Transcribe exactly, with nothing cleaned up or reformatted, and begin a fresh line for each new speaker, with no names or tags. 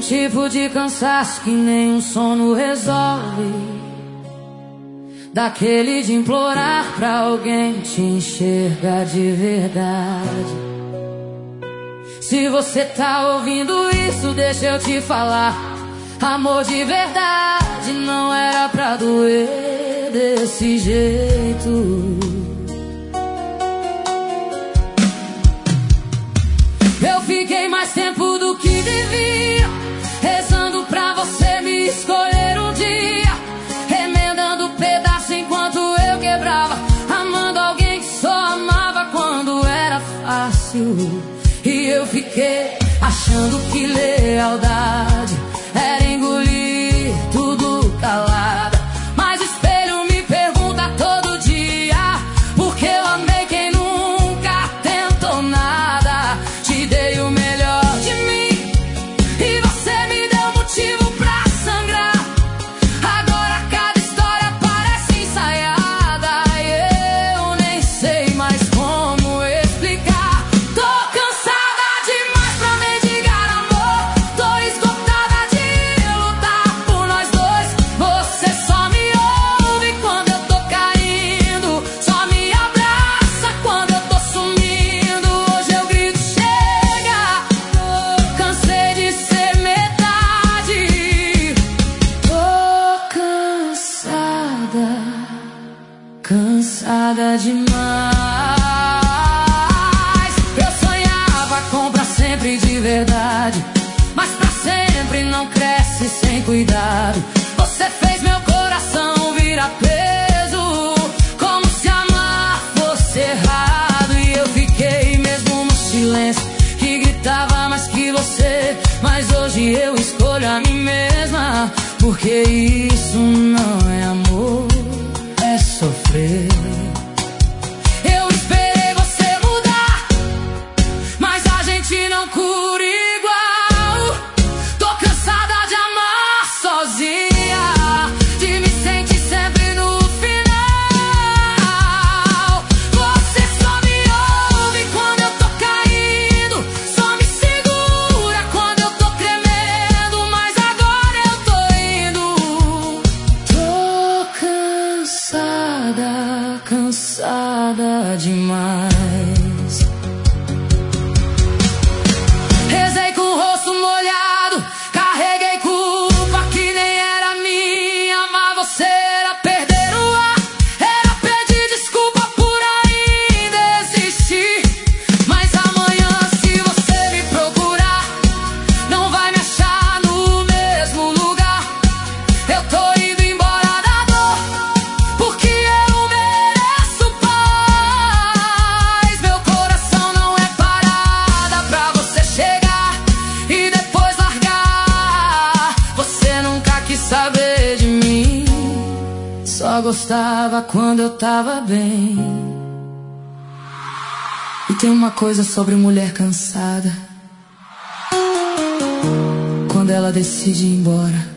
tipo de cansaço que nenhum sono resolve, daquele de implorar pra alguém te enxergar de verdade. Se você tá ouvindo isso, deixa eu te falar, amor de verdade não era pra doer desse jeito. Eu fiquei mais tempo do que devia, rezando pra você me escolher um dia, remendando pedaço enquanto eu quebrava, amando alguém que só amava quando era fácil. E eu fiquei achando que lealdade era engolir tudo calada. Mas o espelho me pergunta todo dia, porque eu amei quem nunca tentou nada. Te dei o melhor de mim e você me deu motivo pra sangrar. Agora cada história parece ensaiada e eu nem sei mais como explicar. Tô cansada demais pra mendigar amor, tô esgotada de lutar por nós dois. Você só me ouve quando eu tô caindo, só me abraça quando eu tô sumindo. Hoje eu grito chega, cansei de ser metade. Tô cansada, cansada demais. Eu sonhava com pra sempre de verdade, mas pra sempre não cresce sem cuidado. Você fez meu coração virar peso, como se amar fosse errado. E eu fiquei mesmo no silêncio, que gritava mais que você. Mas hoje eu escolho a mim mesma, porque isso não é amor, é sofrer. Eu esperei você mudar, mas a gente não cura igual. Tô cansada de amar sozinha, de me sentir sempre no final. Você só me ouve quando eu tô caindo, só me segura quando eu tô tremendo. Mas agora eu tô indo. Tô cansada, cansada demais. Rezei com o rosto molhado, carreguei culpa que nem era minha. Amar você era perder o ar, era pedir desculpa por ainda existir. Mas amanhã, se você me procurar, não vai me achar no mesmo lugar. Eu tô indo embora da dor, porque eu mereço paz. Meu coração não é parada pra você chegar e depois largar. Você nunca quis saber de mim, só gostava quando eu tava bem. E tem uma coisa sobre mulher cansada: quando ela decide ir embora,